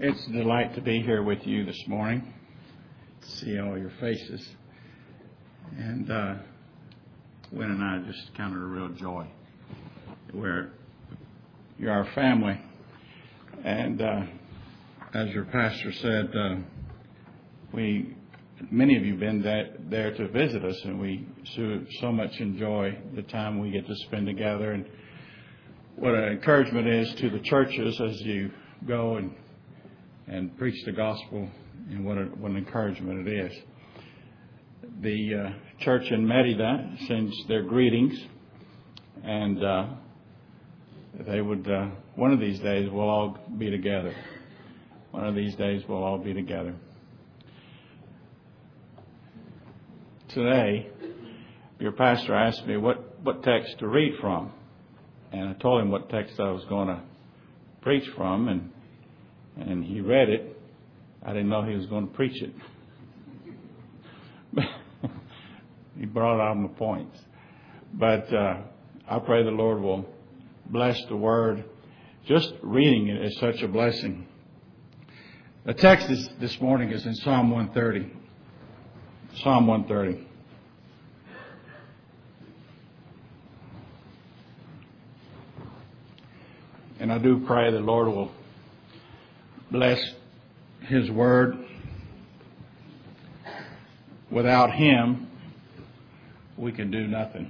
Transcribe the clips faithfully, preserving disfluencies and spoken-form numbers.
It's a delight to be here with you this morning, see all your faces. And uh, Wynn and I just counted a real joy. We're, you're our family. And uh, as your pastor said, uh, we many of you have been that, there to visit us, and we so, so much enjoy the time we get to spend together. And what an encouragement is to the churches as you go and and preach the gospel, and what, a, what an encouragement it is. The uh, church in Merida sends their greetings, and uh, they would, uh, one of these days we'll all be together. One of these days we'll all be together. Today, your pastor asked me what, what text to read from, and I told him what text I was going to preach from, and And he read it. I didn't know he was going to preach it. He brought out my points. But uh, I pray the Lord will bless the word. Just reading it is such a blessing. The text is, this morning is in Psalm one thirty. Psalm one thirty. And I do pray the Lord will bless His word. Without Him, we can do nothing.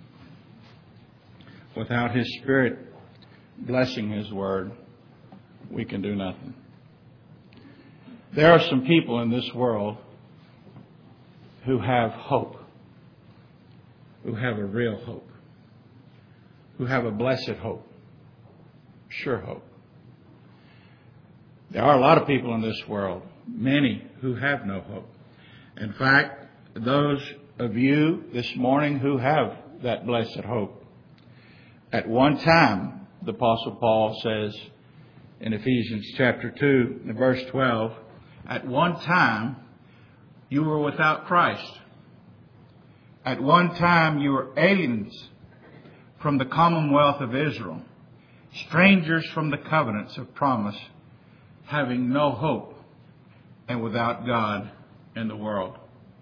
Without His Spirit blessing His word, we can do nothing. There are some people in this world who have hope, who have a real hope, who have a blessed hope, sure hope. There are a lot of people in this world, many who have no hope. In fact, those of you this morning who have that blessed hope, at one time, the Apostle Paul says in Ephesians chapter two, verse twelve, at one time you were without Christ. At one time you were aliens from the commonwealth of Israel, strangers from the covenants of promise, having no hope, and without God in the world.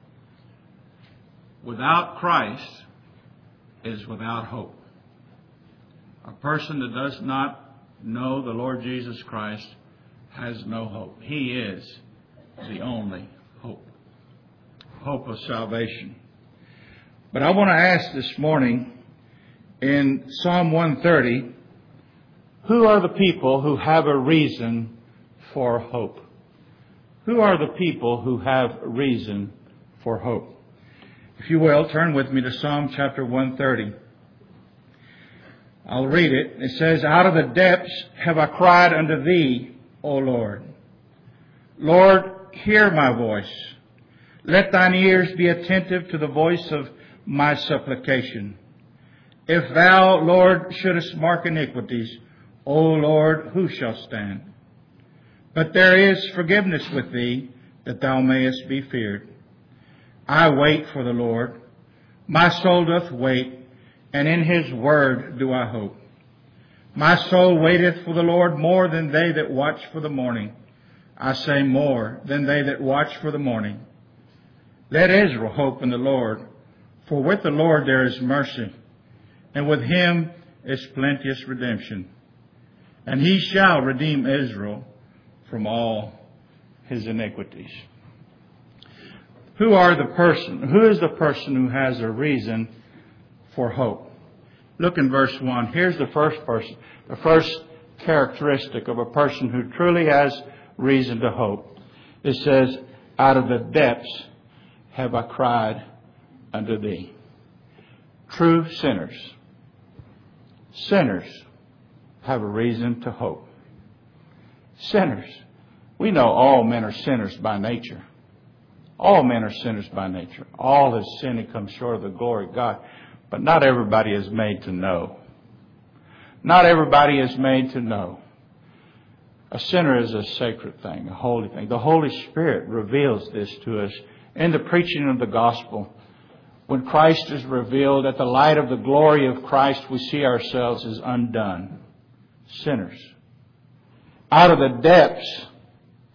Without Christ is without hope. A person that does not know the Lord Jesus Christ has no hope. He is the only hope. Hope of salvation. But I want to ask this morning in Psalm one thirty, who are the people who have a reason for hope? Who are the people who have reason for hope? If you will, turn with me to Psalm chapter one thirty. I'll read it. It says, out of the depths have I cried unto Thee, O Lord. Lord, hear my voice. Let Thine ears be attentive to the voice of my supplication. If Thou, Lord, shouldest mark iniquities, O Lord, who shall stand? But there is forgiveness with Thee, that Thou mayest be feared. I wait for the Lord. My soul doth wait, and in His word do I hope. My soul waiteth for the Lord more than they that watch for the morning. I say more than they that watch for the morning. Let Israel hope in the Lord, for with the Lord there is mercy, and with Him is plenteous redemption. And He shall redeem Israel from all his iniquities. Who are the person? Who is the person who has a reason for hope? Look in verse one. Here's the first person, the first characteristic of a person who truly has reason to hope. It says, out of the depths have I cried unto Thee. True sinners. Sinners have a reason to hope. Sinners. We know all men are sinners by nature. All men are sinners by nature. All have sinned and come short of the glory of God. But not everybody is made to know. Not everybody is made to know. A sinner is a sacred thing, a holy thing. The Holy Spirit reveals this to us in the preaching of the gospel. When Christ is revealed, at the light of the glory of Christ, we see ourselves as undone sinners. Out of the depths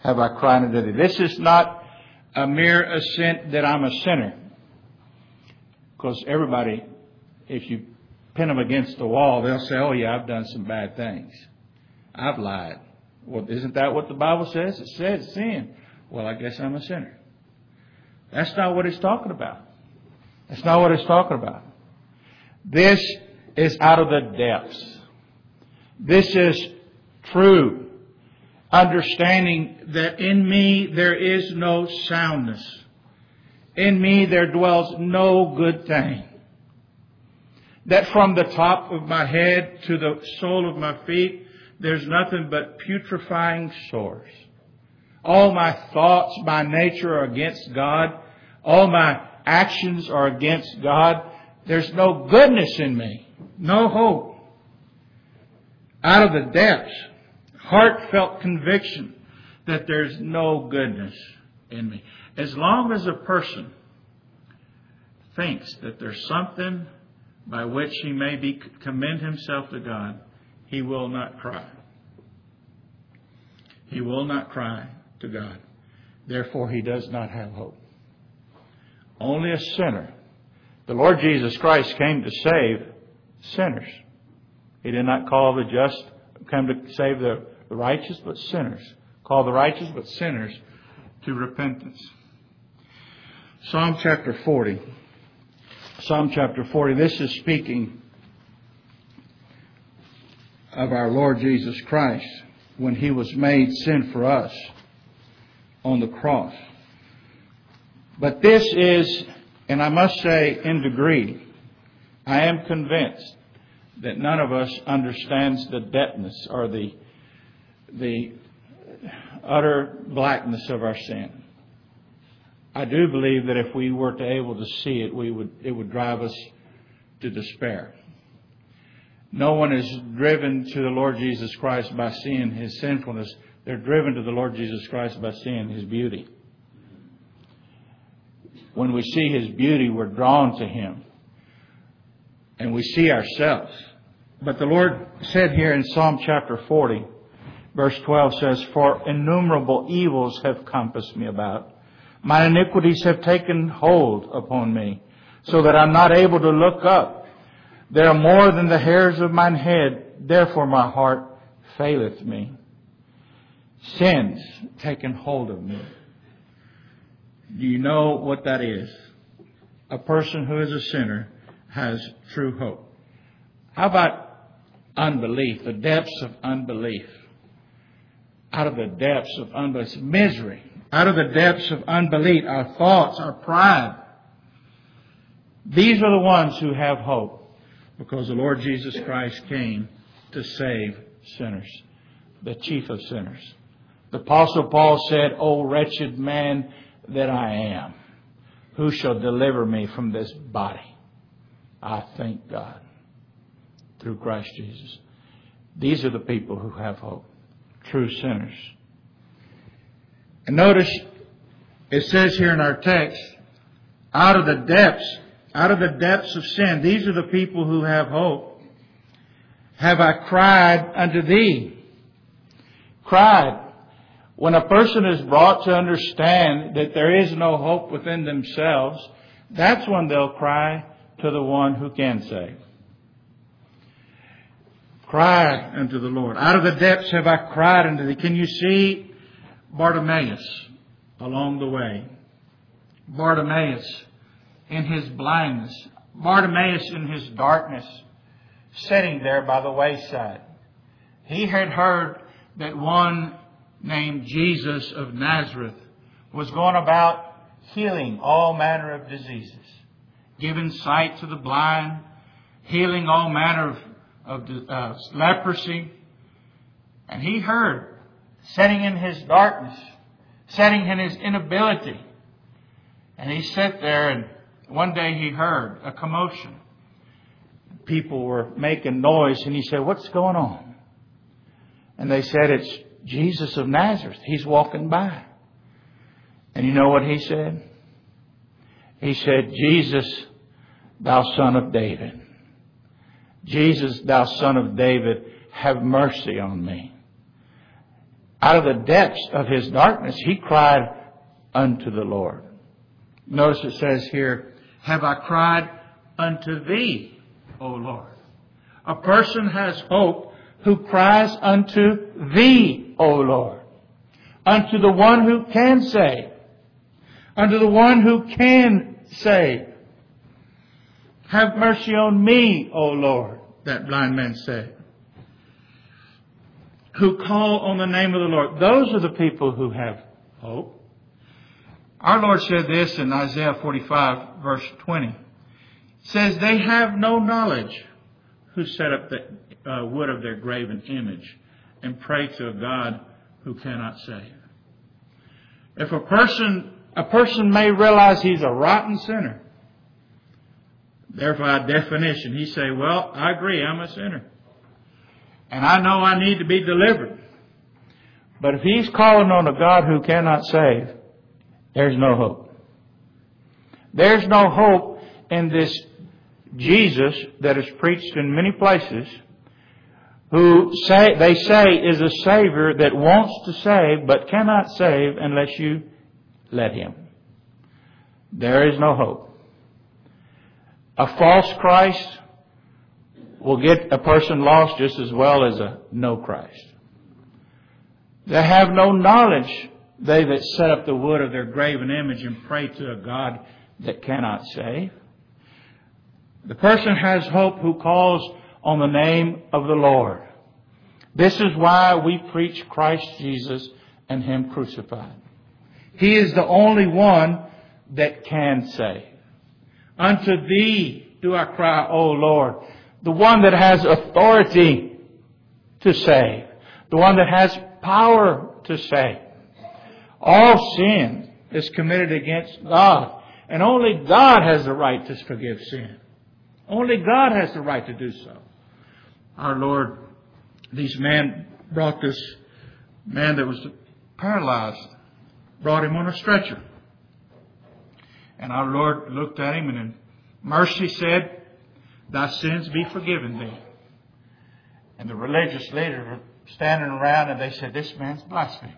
have I cried unto thee. This is not a mere assent that I'm a sinner. Because everybody, if you pin them against the wall, they'll say, oh yeah, I've done some bad things. I've lied. Well, isn't that what the Bible says? It says sin. Well, I guess I'm a sinner. That's not what it's talking about. That's not what it's talking about. This is out of the depths. This is true understanding that in me there is no soundness. In me there dwells no good thing. That from the top of my head to the sole of my feet, there's nothing but putrefying sores. All my thoughts by nature are against God. All my actions are against God. There's no goodness in me. No hope. Out of the depths, heartfelt conviction that there's no goodness in me. As long as a person thinks that there's something by which he may be commend himself to God, he will not cry. He will not cry to God. Therefore, he does not have hope. Only a sinner. The Lord Jesus Christ came to save sinners. He did not call the just, come to save the righteous, but sinners. Call the righteous, but sinners to repentance. Psalm chapter forty. Psalm chapter forty. This is speaking of our Lord Jesus Christ when He was made sin for us on the cross. But this is, and I must say in degree, I am convinced that none of us understands the depthness or the the utter blackness of our sin. I do believe that if we were to able to see it, we would it would drive us to despair. No one is driven to the Lord Jesus Christ by seeing His sinfulness. They're driven to the Lord Jesus Christ by seeing His beauty. When we see His beauty, we're drawn to Him. And we see ourselves. But the Lord said here in Psalm chapter forty, verse twelve says, for innumerable evils have compassed me about. My iniquities have taken hold upon me, so that I'm not able to look up. They are more than the hairs of mine head, therefore my heart faileth me. Sins taken hold of me. Do you know what that is? A person who is a sinner has true hope. How about unbelief, the depths of unbelief? Out of the depths of unbelief, misery. Out of the depths of unbelief, our thoughts, our pride. These are the ones who have hope because the Lord Jesus Christ came to save sinners, the chief of sinners. The Apostle Paul said, O wretched man that I am, who shall deliver me from this body? I thank God through Christ Jesus. These are the people who have hope, true sinners. And notice it says here in our text, out of the depths, out of the depths of sin, these are the people who have hope. Have I cried unto thee? Cried. When a person is brought to understand that there is no hope within themselves, that's when they'll cry to the one who can save. Cry unto the Lord. Out of the depths have I cried unto thee. Can you see Bartimaeus along the way? Bartimaeus in his blindness. Bartimaeus in his darkness, sitting there by the wayside. He had heard that one named Jesus of Nazareth was going about healing all manner of diseases, giving sight to the blind, healing all manner of, of uh, leprosy. And he heard, sitting in his darkness, sitting in his inability. And he sat there, and one day he heard a commotion. People were making noise, and he said, what's going on? And they said, it's Jesus of Nazareth. He's walking by. And you know what he said? He said, Jesus, thou son of David. Jesus, thou son of David, have mercy on me. Out of the depths of his darkness, he cried unto the Lord. Notice it says here, have I cried unto thee, O Lord? A person has hope who cries unto thee, O Lord. Unto the one who can save. Unto the one who can save. Have mercy on me, O Lord, that blind man said. Who call on the name of the Lord. Those are the people who have hope. Our Lord said this in Isaiah forty-five, verse twenty. It says, they have no knowledge who set up the uh, wood of their graven image and pray to a God who cannot save. If a person, a person may realize he's a rotten sinner. Therefore, by definition, he say, well, I agree, I'm a sinner. And I know I need to be delivered. But if he's calling on a God who cannot save, there's no hope. There's no hope in this Jesus that is preached in many places, who say they say is a Savior that wants to save but cannot save unless you let Him. There is no hope. A false Christ will get a person lost just as well as a no Christ. They have no knowledge, they that set up the wood of their graven image and pray to a God that cannot save. The person has hope who calls on the name of the Lord. This is why we preach Christ Jesus and Him crucified. He is the only one that can save. Unto Thee do I cry, O Lord. The one that has authority to save. The one that has power to save. All sin is committed against God. And only God has the right to forgive sin. Only God has the right to do so. Our Lord, these men brought this man that was paralyzed, brought him on a stretcher. And our Lord looked at him and in mercy said, thy sins be forgiven thee. And the religious leaders were standing around and they said, this man's blaspheming.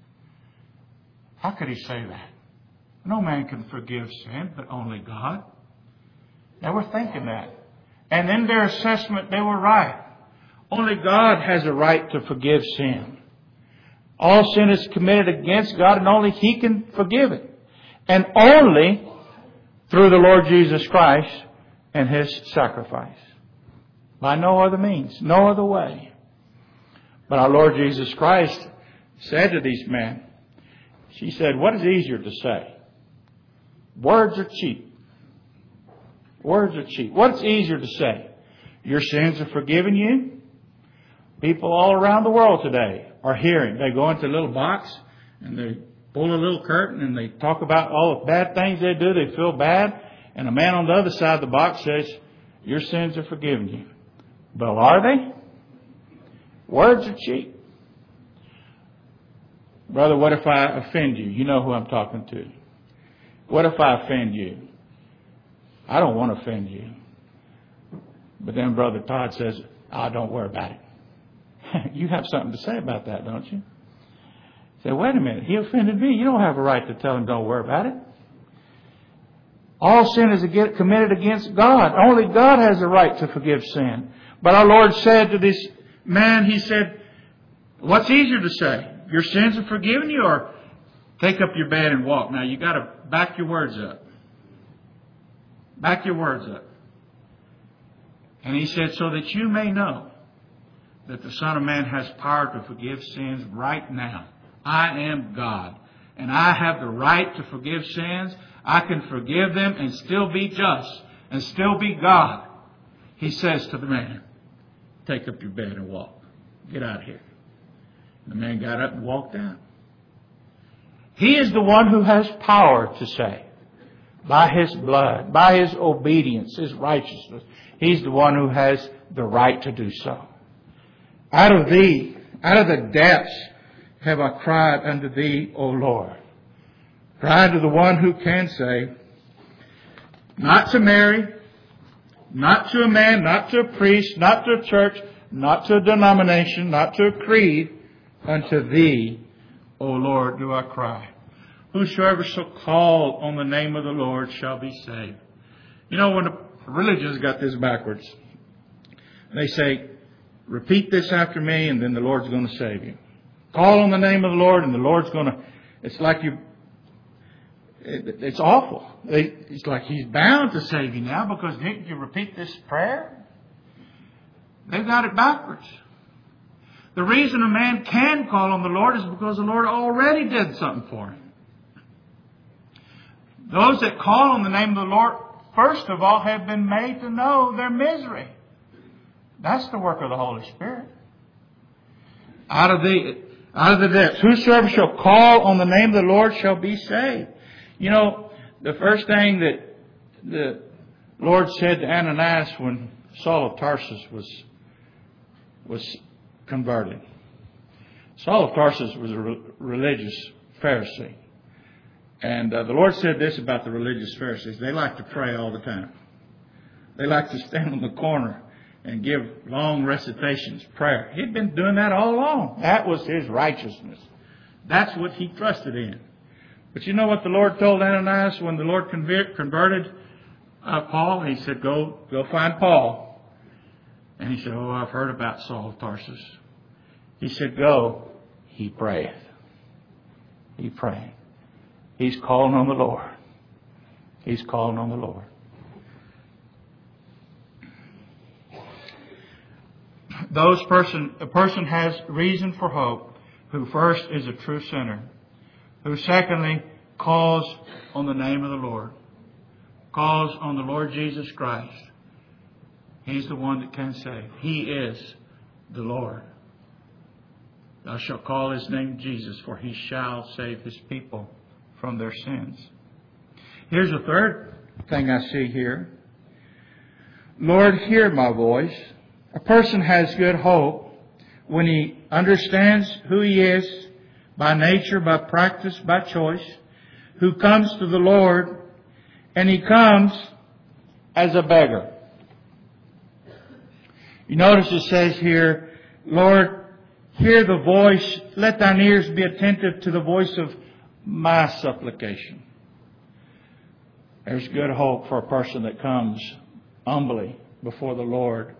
How could he say that? No man can forgive sin, but only God. They were thinking that. And in their assessment, they were right. Only God has a right to forgive sin. All sin is committed against God and only He can forgive it. And only through the Lord Jesus Christ and His sacrifice. By no other means, no other way. But our Lord Jesus Christ said to these men, she said, what is easier to say? Words are cheap. Words are cheap. What's easier to say? Your sins are forgiven you? People all around the world today are hearing. They go into a little box and they pull a little curtain and they talk about all the bad things they do. They feel bad. And a man on the other side of the box says, your sins are forgiven you. Well, are they? Words are cheap. Brother, what if I offend you? You know who I'm talking to. What if I offend you? I don't want to offend you. But then Brother Todd says, oh, don't worry about it. You have something to say about that, don't you? Say, wait a minute, he offended me. You don't have a right to tell him don't worry about it. All sin is committed against God. Only God has the right to forgive sin. But our Lord said to this man, He said, what's easier to say? Your sins are forgiven you, or take up your bed and walk? Now you got to back your words up. Back your words up. And He said, so that you may know that the Son of Man has power to forgive sins right now. I am God. And I have the right to forgive sins. I can forgive them and still be just and still be God. He says to the man, take up your bed and walk. Get out of here. The man got up and walked out. He is the one who has power to save. By His blood, by His obedience, His righteousness. He's the one who has the right to do so. Out of Thee, out of the depths, have I cried unto Thee, O Lord. Cried to the one who can save. Not to Mary, not to a man, not to a priest, not to a church, not to a denomination, not to a creed, unto Thee, O Lord, do I cry. Whosoever shall call on the name of the Lord shall be saved. You know, when the religions got this backwards, they say, repeat this after me and then the Lord's going to save you. Call on the name of the Lord and the Lord's going to, it's like you, it, it's awful. They, it's like He's bound to save you now because didn't you repeat this prayer? They've got it backwards. The reason a man can call on the Lord is because the Lord already did something for him. Those that call on the name of the Lord, first of all, have been made to know their misery. That's the work of the Holy Spirit. Out of the, out of the depths. Whosoever shall call on the name of the Lord shall be saved. You know, the first thing that the Lord said to Ananias when Saul of Tarsus was, was converted. Saul of Tarsus was a re- religious Pharisee. And uh, the Lord said this about the religious Pharisees. They like to pray all the time. They like to stand on the corner and give long recitations, prayer. He'd been doing that all along. That was his righteousness. That's what he trusted in. But you know what the Lord told Ananias when the Lord convert, converted uh, Paul? He said, go, go find Paul. And he said, oh, I've heard about Saul of Tarsus. He said, go. He prayeth. He prayed. He's calling on the Lord. He's calling on the Lord. Those person, a person has reason for hope who first is a true sinner, who secondly calls on the name of the Lord, calls on the Lord Jesus Christ. He's the one that can save. He is the Lord. Thou shalt call His name Jesus, for He shall save His people from their sins. Here's a third thing I see here. Lord, hear my voice. A person has good hope when he understands who he is by nature, by practice, by choice, who comes to the Lord, and he comes as a beggar. You notice it says here, Lord, hear the voice, let thine ears be attentive to the voice of my supplication. There's good hope for a person that comes humbly before the Lord.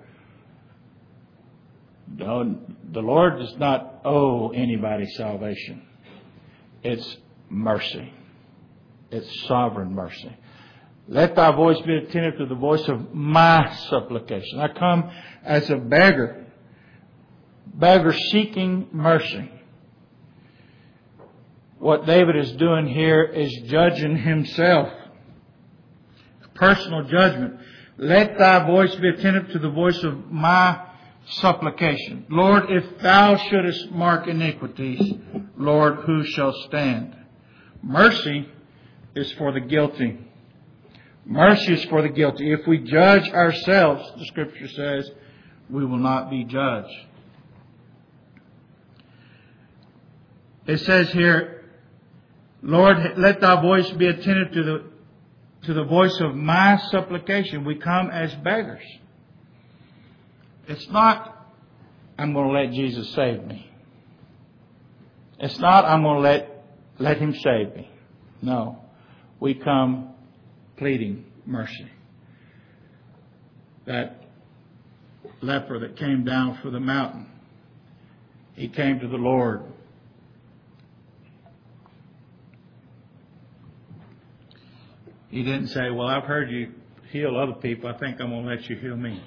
The Lord does not owe anybody salvation. It's mercy. It's sovereign mercy. Let thy voice be attentive to the voice of my supplication. I come as a beggar, beggar seeking mercy. What David is doing here is judging himself. Personal judgment. Let thy voice be attentive to the voice of my supplication. Lord, if thou shouldest mark iniquities, Lord, who shall stand? Mercy is for the guilty. Mercy is for the guilty. If we judge ourselves, the Scripture says, we will not be judged. It says here, Lord, let thy voice be attentive to the to the voice of my supplication. We come as beggars. It's not, I'm going to let Jesus save me. It's not, I'm going to let, let Him save me. No. We come pleading mercy. That leper that came down from the mountain, he came to the Lord. He didn't say, well, I've heard you heal other people. I think I'm going to let you heal me.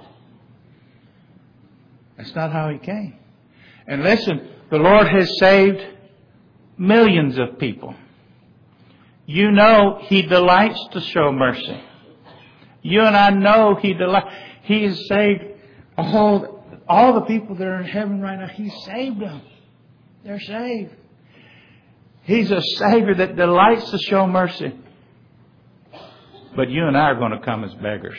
That's not how he came. And listen, the Lord has saved millions of people. You know He delights to show mercy. You and I know He delights. He has saved all, all the people that are in heaven right now. He saved them. They're saved. He's a Savior that delights to show mercy. But you and I are going to come as beggars.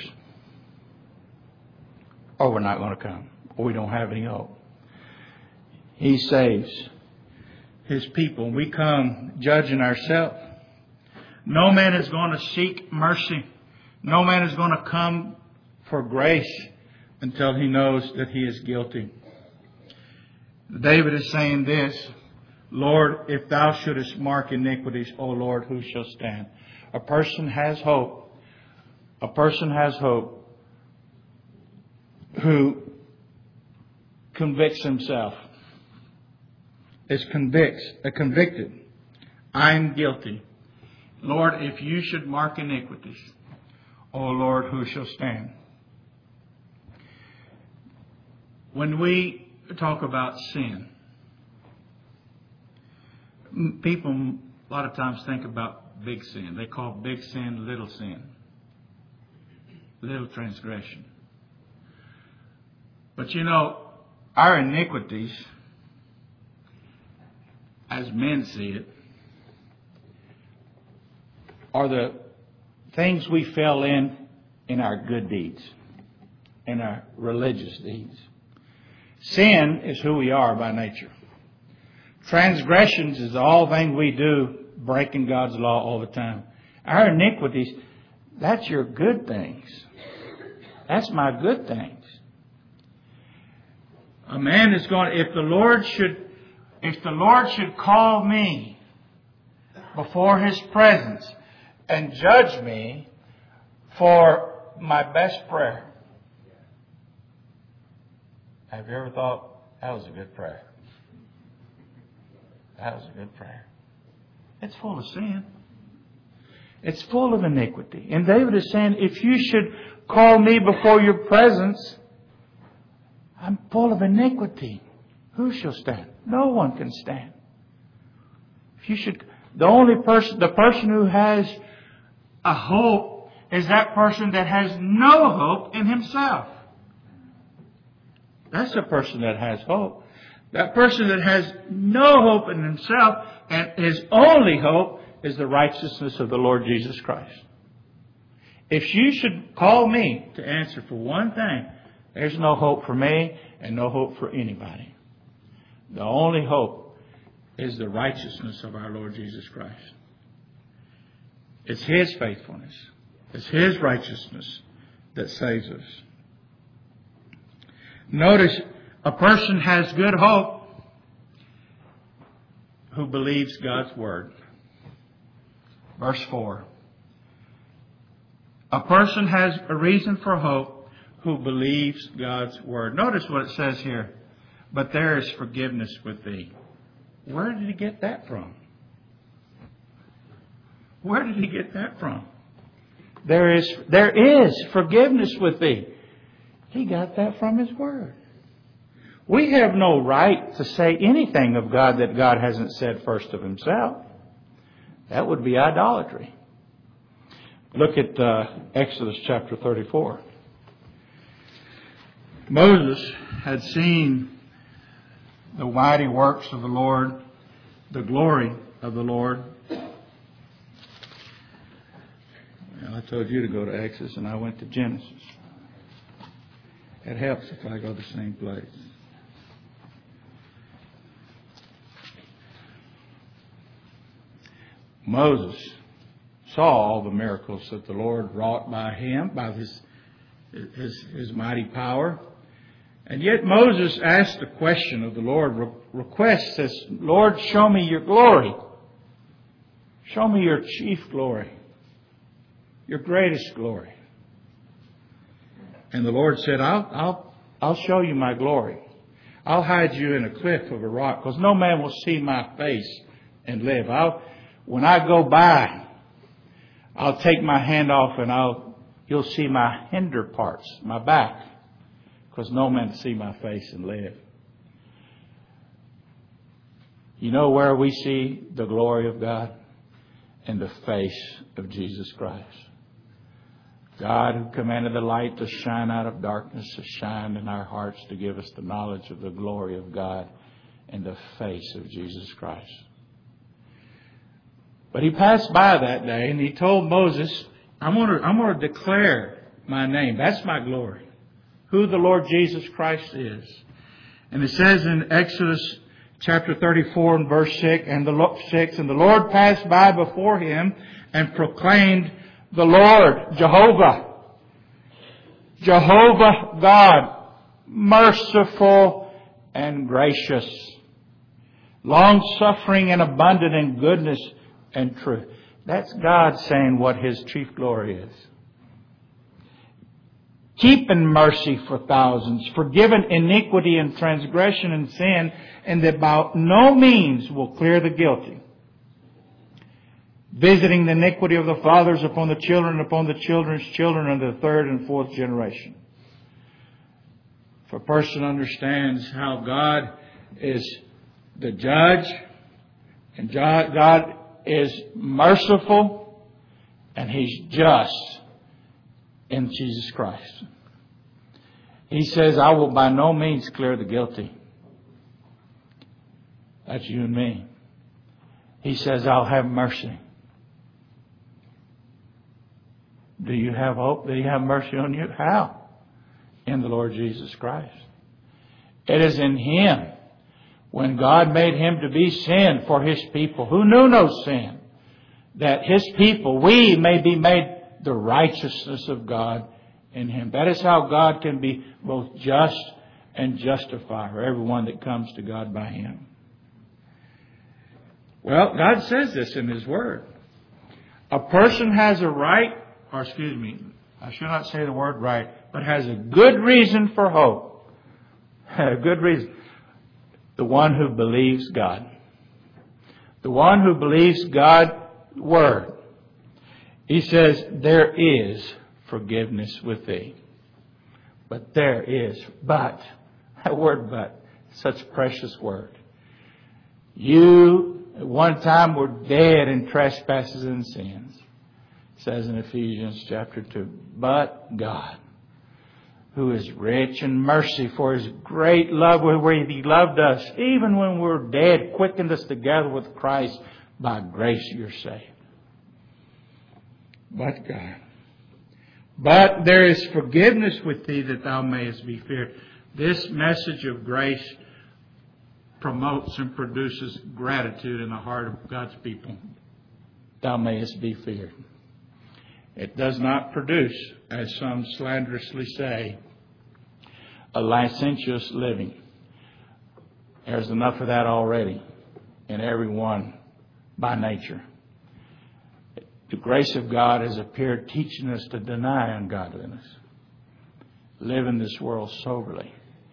Or we're not going to come. Or we don't have any hope. He saves His people. We come judging ourselves. No man is going to seek mercy. No man is going to come for grace until he knows that he is guilty. David is saying this, Lord, if thou shouldest mark iniquities, O Lord, who shall stand? A person has hope. A person has hope who convicts himself. Is convicts, uh, convicted. I'm guilty. Lord, if you should mark iniquities, O Lord, who shall stand? When we talk about sin, people a lot of times think about big sin. They call big sin little sin, little transgression. But you know, our iniquities, as men see it, are the things we fell in in our good deeds, in our religious deeds. Sin is who we are by nature. Transgressions is all thing we do, breaking God's law all the time. Our iniquities, that's your good things. That's my good things. A man is going, if the Lord should, if the Lord should call me before His presence and judge me for my best prayer. Have you ever thought, that was a good prayer? That was a good prayer. It's full of sin. It's full of iniquity. And David is saying, if you should call me before your presence, I'm full of iniquity. Who shall stand? No one can stand. If you should, the only person, the person who has a hope is that person that has no hope in himself. That's the person that has hope. That person that has no hope in himself and his only hope is the righteousness of the Lord Jesus Christ. If you should call me to answer for one thing, there's no hope for me and no hope for anybody. The only hope is the righteousness of our Lord Jesus Christ. It's His faithfulness. It's His righteousness that saves us. Notice, a person has good hope who believes God's Word. Verse four. A person has a reason for hope who believes God's Word. Notice what it says here. But there is forgiveness with thee. Where did he get that from? Where did he get that from? There is, there is forgiveness with thee. He got that from His Word. We have no right to say anything of God that God hasn't said first of Himself. That would be idolatry. Look at uh, Exodus chapter thirty-four. Moses had seen the mighty works of the Lord, the glory of the Lord. Well, I told you to go to Exodus and I went to Genesis. It helps if I go to the same place. Moses saw all the miracles that the Lord wrought by him, by his, his, his mighty power. And yet Moses asked the question of the Lord, request says, Lord, show me your glory. Show me your chief glory, your greatest glory. And the Lord said, I'll, I'll, I'll show you my glory. I'll hide you in a cliff of a rock, because no man will see my face and live. I'll, when I go by, I'll take my hand off and I'll, you'll see my hinder parts, my back, because no man will see my face and live. You know where we see the glory of God? In the face of Jesus Christ. God who commanded the light to shine out of darkness, to shine in our hearts, to give us the knowledge of the glory of God in the face of Jesus Christ. But he passed by that day and he told Moses, I'm going to, I'm going to declare my name. That's my glory. Who the Lord Jesus Christ is. And it says in Exodus chapter thirty-four and verse six, and the six, and the Lord passed by before him and proclaimed, the Lord, Jehovah, Jehovah God, merciful and gracious, long-suffering and abundant in goodness and truth. That's God saying what His chief glory is. Keeping mercy for thousands, forgiving iniquity and transgression and sin, and that by no means will clear the guilty. Visiting the iniquity of the fathers upon the children, upon the children's children, and the third and fourth generation. If a person understands how God is the judge, and God is merciful, and He's just in Jesus Christ. He says, I will by no means clear the guilty. That's you and me. He says, I'll have mercy. Do you have hope? Do you have mercy on you? How? In the Lord Jesus Christ. It is in Him. When God made Him to be sin for His people who knew no sin, that His people, we may be made the righteousness of God in Him. That is how God can be both just and justify for everyone that comes to God by Him. Well, God says this in His Word. A person has a right, or excuse me, I should not say the word right, but has a good reason for hope. A good reason. The one who believes God. The one who believes God's Word. He says, there is forgiveness with thee. But there is, but, that word but, such a precious word. You at one time were dead in trespasses and sins. It says in Ephesians chapter two. But God, who is rich in mercy for His great love, where He loved us, even when we were dead, quickened us together with Christ. By grace you're saved. But God. But there is forgiveness with thee that thou mayest be feared. This message of grace promotes and produces gratitude in the heart of God's people. Thou mayest be feared. It does not produce, as some slanderously say, a licentious living. There's enough of that already in everyone by nature. The grace of God has appeared teaching us to deny ungodliness. Live in this world soberly.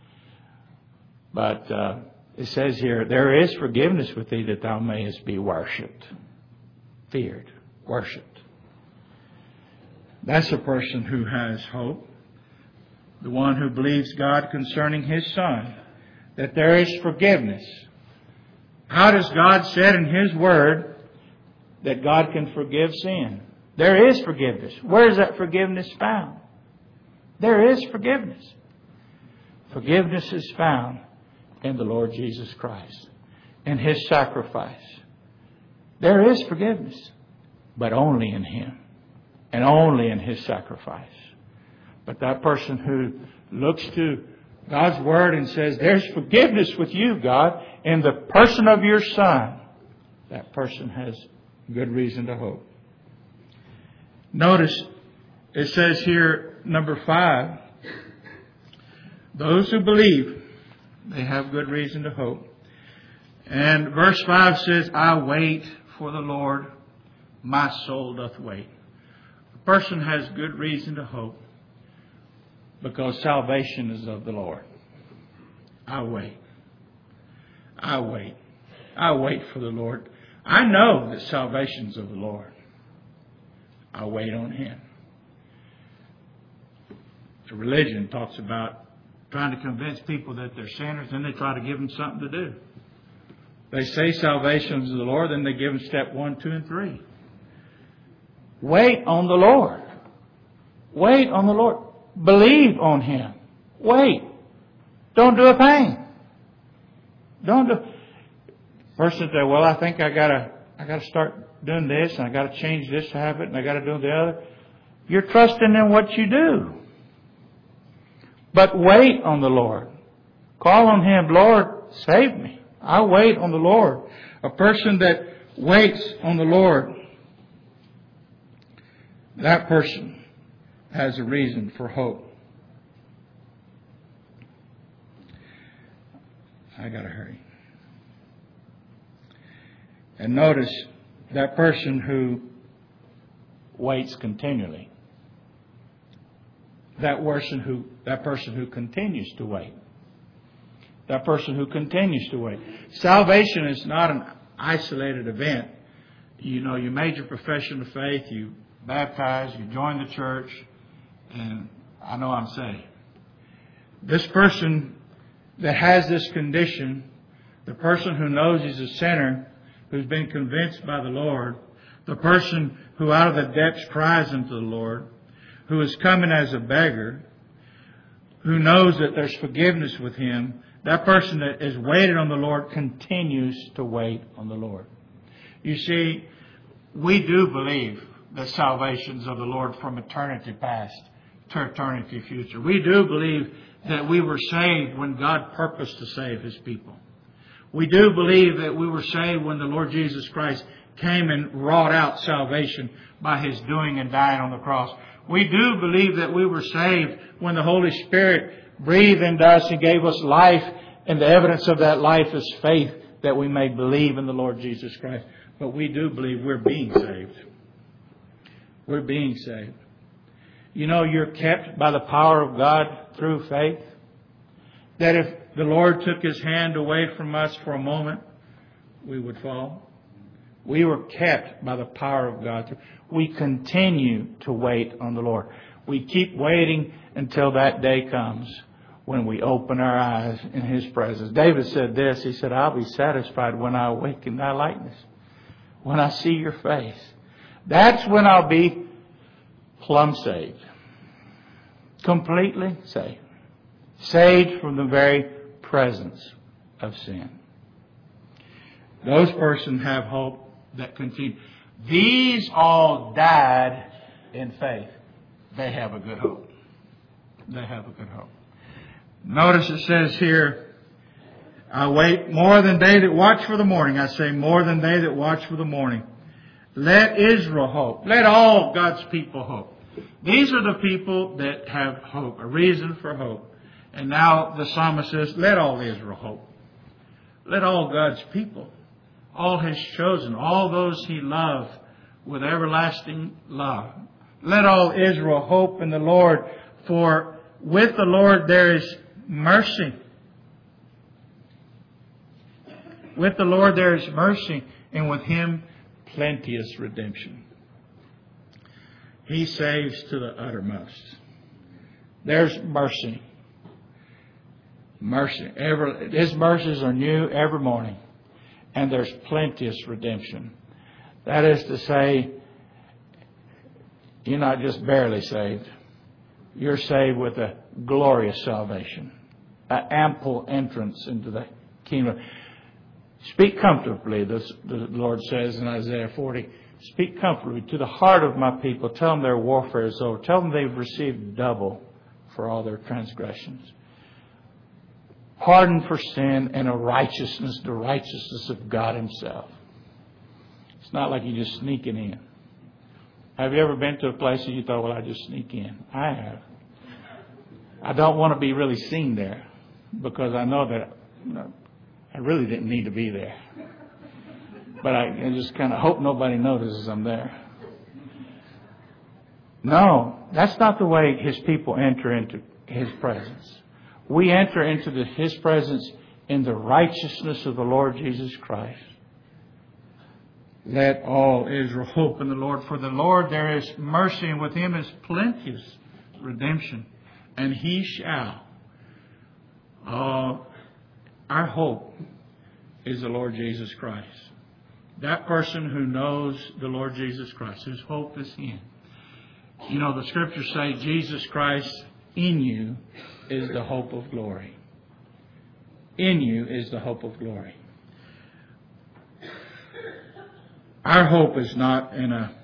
But uh, it says here, there is forgiveness with thee that thou mayest be worshipped. Feared. Worshipped. That's a person who has hope. The one who believes God concerning His Son. That there is forgiveness. How does God said in His Word that God can forgive sin? There is forgiveness. Where is that forgiveness found? There is forgiveness. Forgiveness is found in the Lord Jesus Christ. In His sacrifice. There is forgiveness. But only in Him. And only in His sacrifice. But that person who looks to God's Word and says, there's forgiveness with you, God, in the person of your Son. That person has good reason to hope. Notice it says here, number five, those who believe, they have good reason to hope. And verse five says, I wait for the Lord, my soul doth wait. A person has good reason to hope because salvation is of the Lord. I wait. I wait. I wait for the Lord. I know that salvation is of the Lord. I wait on Him. The religion talks about trying to convince people that they're sinners, and they try to give them something to do. They say salvation is of the Lord, then they give them step one, two, and three. Wait on the Lord. Wait on the Lord. Believe on Him. Wait. Don't do a thing. Don't do. Person say, well, I think I gotta, I gotta start doing this, and I gotta change this habit, and I gotta do the other. You're trusting in what you do. But wait on the Lord. Call on Him, Lord, save me. I wait on the Lord. A person that waits on the Lord, that person has a reason for hope. I got to hurry. And notice that person who waits continually. That person who that person who continues to wait. That person who continues to wait. Salvation is not an isolated event. You know, you made your profession of faith, you baptized, you joined the church, and I know I'm saved. This person that has this condition, the person who knows he's a sinner, who's been convinced by the Lord, the person who out of the depths cries unto the Lord, who is coming as a beggar, who knows that there's forgiveness with him, that person that is waited on the Lord continues to wait on the Lord. You see, we do believe the salvations of the Lord from eternity past to eternity future. We do believe that we were saved when God purposed to save His people. We do believe that we were saved when the Lord Jesus Christ came and wrought out salvation by His doing and dying on the cross. We do believe that we were saved when the Holy Spirit breathed into us and gave us life, and the evidence of that life is faith that we may believe in the Lord Jesus Christ. But we do believe we're being saved. We're being saved. You know, you're kept by the power of God through faith. That if the Lord took His hand away from us for a moment, we would fall. We were kept by the power of God. We continue to wait on the Lord. We keep waiting until that day comes when we open our eyes in His presence. David said this. He said, I'll be satisfied when I awaken Thy likeness. When I see Your face. That's when I'll be plumb saved. Completely saved. Saved from the very presence of sin. Those persons have hope that continue. These all died in faith. They have a good hope. They have a good hope. Notice it says here, I wait more than they that watch for the morning. I say more than they that watch for the morning. Let Israel hope. Let all God's people hope. These are the people that have hope, a reason for hope. And now the psalmist says, let all Israel hope. Let all God's people, all His chosen, all those He loved with everlasting love. Let all Israel hope in the Lord, for with the Lord there is mercy. With the Lord there is mercy, and with Him plenteous redemption. He saves to the uttermost. There's mercy. Mercy. Every, His mercies are new every morning. And there's plenteous redemption. That is to say, you're not just barely saved. You're saved with a glorious salvation. An ample entrance into the kingdom. Speak comfortably, the Lord says in Isaiah forty. Speak comfortably to the heart of my people. Tell them their warfare is over. Tell them they've received double for all their transgressions. Pardon for sin and a righteousness, the righteousness of God Himself. It's not like you're just sneaking in. Have you ever been to a place that you thought, well, I just sneak in? I have. I don't want to be really seen there because I know that you know, I really didn't need to be there. But I, I just kind of hope nobody notices I'm there. No, that's not the way His people enter into His presence. We enter into the, His presence in the righteousness of the Lord Jesus Christ. Let all Israel hope in the Lord. For the Lord there is mercy, and with Him is plenteous redemption. And He shall. Uh, our hope is the Lord Jesus Christ. That person who knows the Lord Jesus Christ, whose hope is Him. You know, the Scriptures say Jesus Christ in you is the hope of glory. In you is the hope of glory. Our hope is not in a...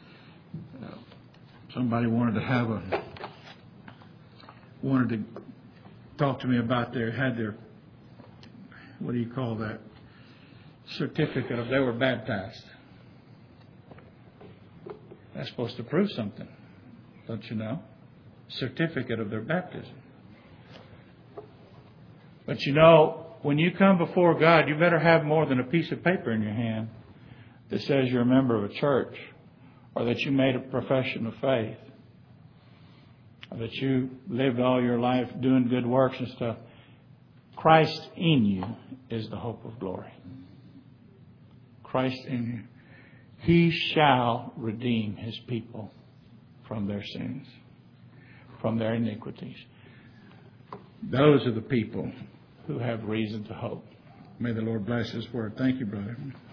Somebody wanted to have a... Wanted to talk to me about their... Had their... What do you call that? Certificate of they were baptized. That's supposed to prove something. Don't you know? Certificate of their baptism. But you know, when you come before God, you better have more than a piece of paper in your hand that says you're a member of a church, or that you made a profession of faith, or that you lived all your life doing good works and stuff. Christ in you is the hope of glory. Christ in you. He shall redeem His people from their sins, from their iniquities. Those are the people who have reason to hope. May the Lord bless His word. Thank you, brother.